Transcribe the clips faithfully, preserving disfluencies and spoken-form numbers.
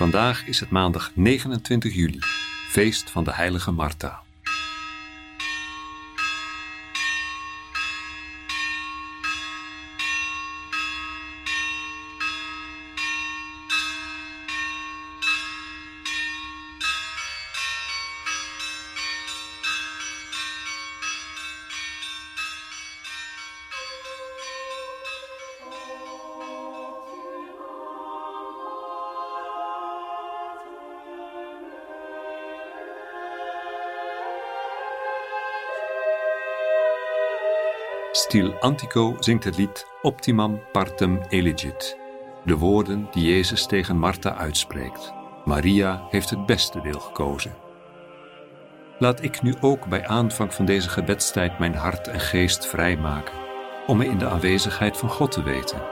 Vandaag is het maandag negenentwintig juli, feest van de heilige Martha. Stil Antico zingt het lied Optimam Partem Elegit, de woorden die Jezus tegen Martha uitspreekt. Maria heeft het beste deel gekozen. Laat ik nu ook bij aanvang van deze gebedstijd mijn hart en geest vrijmaken, om me in de aanwezigheid van God te weten.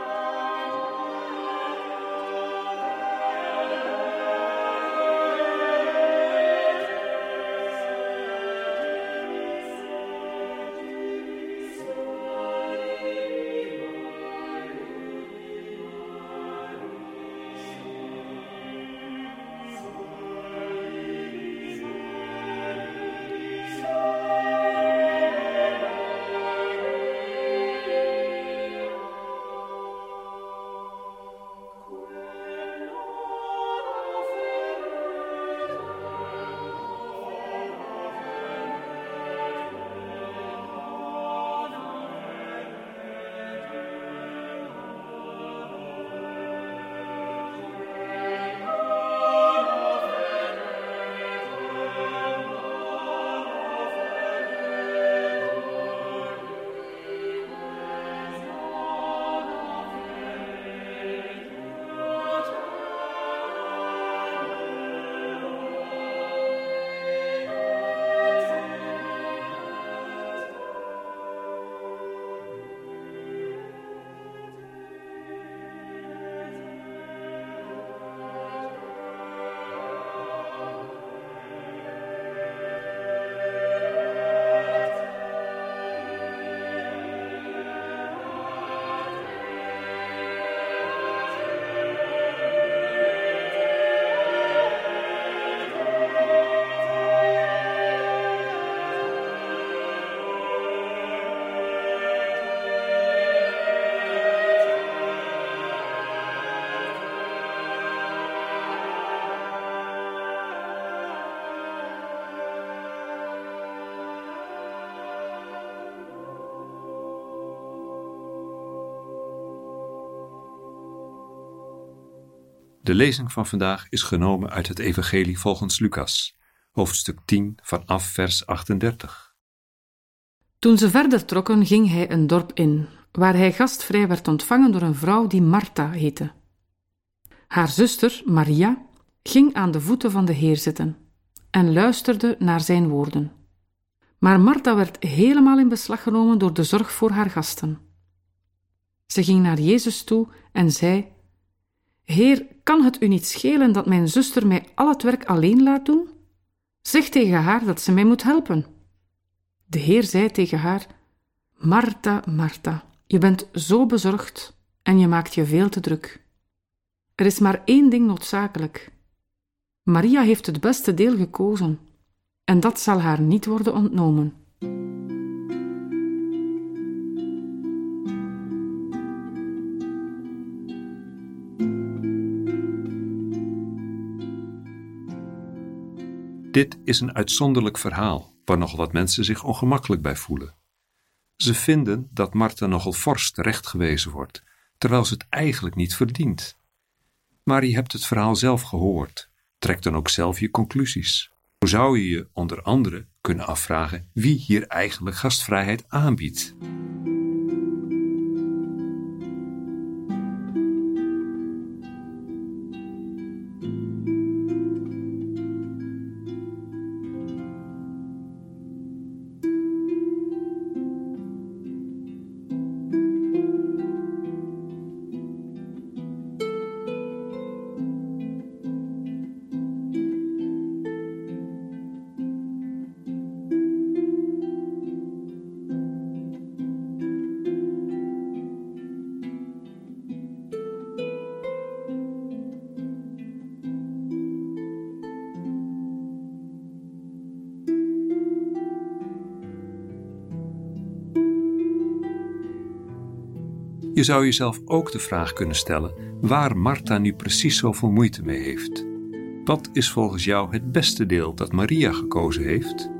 De lezing van vandaag is genomen uit het Evangelie volgens Lucas, hoofdstuk tien vanaf vers achtendertig. Toen ze verder trokken, ging hij een dorp in, waar hij gastvrij werd ontvangen door een vrouw die Martha heette. Haar zuster, Maria, ging aan de voeten van de Heer zitten en luisterde naar zijn woorden. Maar Martha werd helemaal in beslag genomen door de zorg voor haar gasten. Ze ging naar Jezus toe en zei: Heer, kan het u niet schelen dat mijn zuster mij al het werk alleen laat doen? Zeg tegen haar dat ze mij moet helpen. De Heer zei tegen haar: Martha, Martha, je bent zo bezorgd en je maakt je veel te druk. Er is maar één ding noodzakelijk. Maria heeft het beste deel gekozen en dat zal haar niet worden ontnomen. Dit is een uitzonderlijk verhaal waar nogal wat mensen zich ongemakkelijk bij voelen. Ze vinden dat Martha nogal fors terechtgewezen wordt, terwijl ze het eigenlijk niet verdient. Maar je hebt het verhaal zelf gehoord. Trek dan ook zelf je conclusies. Zo zou je je onder andere kunnen afvragen wie hier eigenlijk gastvrijheid aanbiedt. Je zou jezelf ook de vraag kunnen stellen waar Martha nu precies zoveel moeite mee heeft. Wat is volgens jou het beste deel dat Maria gekozen heeft?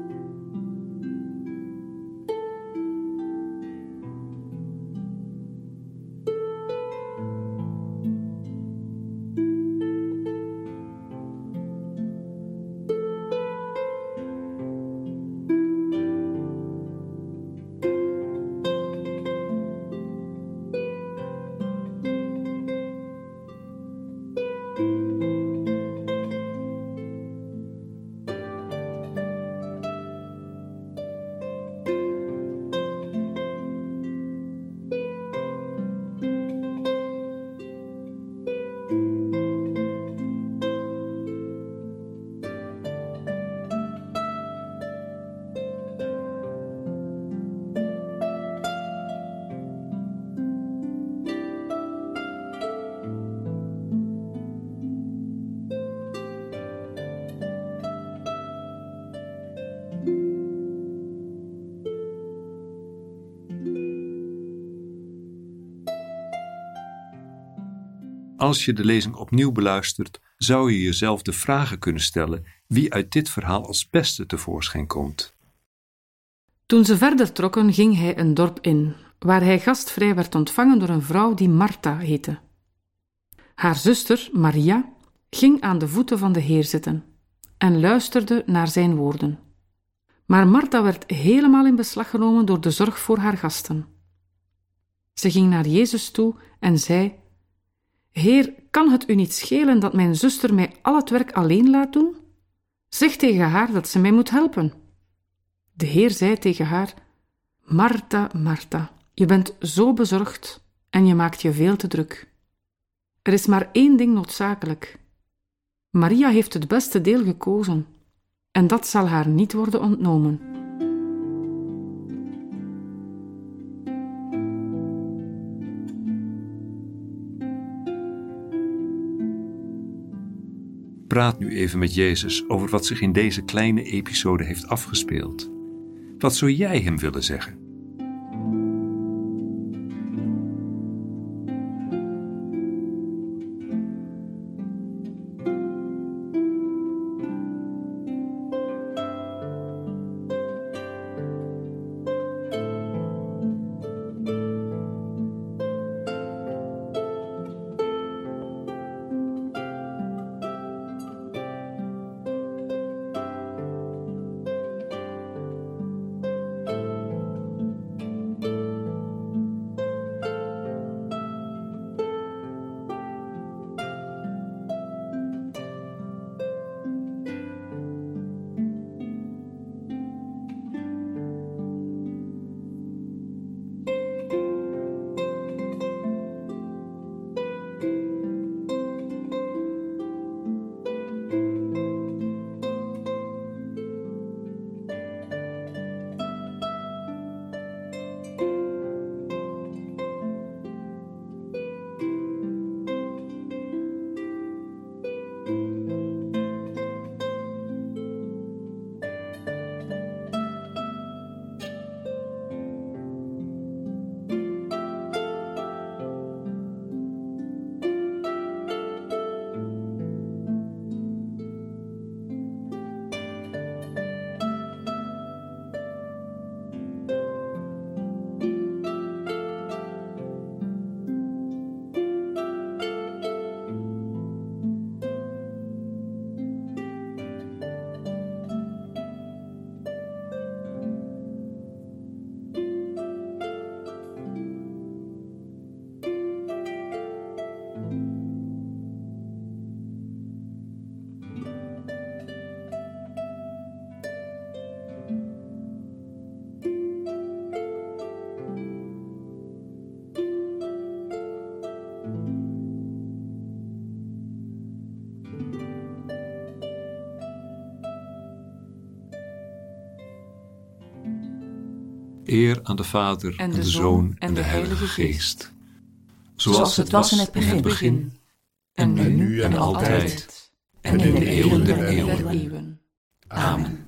Als je de lezing opnieuw beluistert, zou je jezelf de vragen kunnen stellen wie uit dit verhaal als beste tevoorschijn komt. Toen ze verder trokken, ging hij een dorp in, waar hij gastvrij werd ontvangen door een vrouw die Martha heette. Haar zuster, Maria, ging aan de voeten van de Heer zitten en luisterde naar zijn woorden. Maar Martha werd helemaal in beslag genomen door de zorg voor haar gasten. Ze ging naar Jezus toe en zei: Heer, kan het u niet schelen dat mijn zuster mij al het werk alleen laat doen? Zeg tegen haar dat ze mij moet helpen. De Heer zei tegen haar: Martha, Martha, je bent zo bezorgd en je maakt je veel te druk. Er is maar één ding noodzakelijk. Maria heeft het beste deel gekozen en dat zal haar niet worden ontnomen. Praat nu even met Jezus over wat zich in deze kleine episode heeft afgespeeld. Wat zou jij hem willen zeggen? Eer aan de Vader en de, en de Zoon en de Heilige Geest. Zoals, Zoals het was in het begin, in het begin en nu en, nu en altijd, en in de eeuwen der eeuwen. Amen.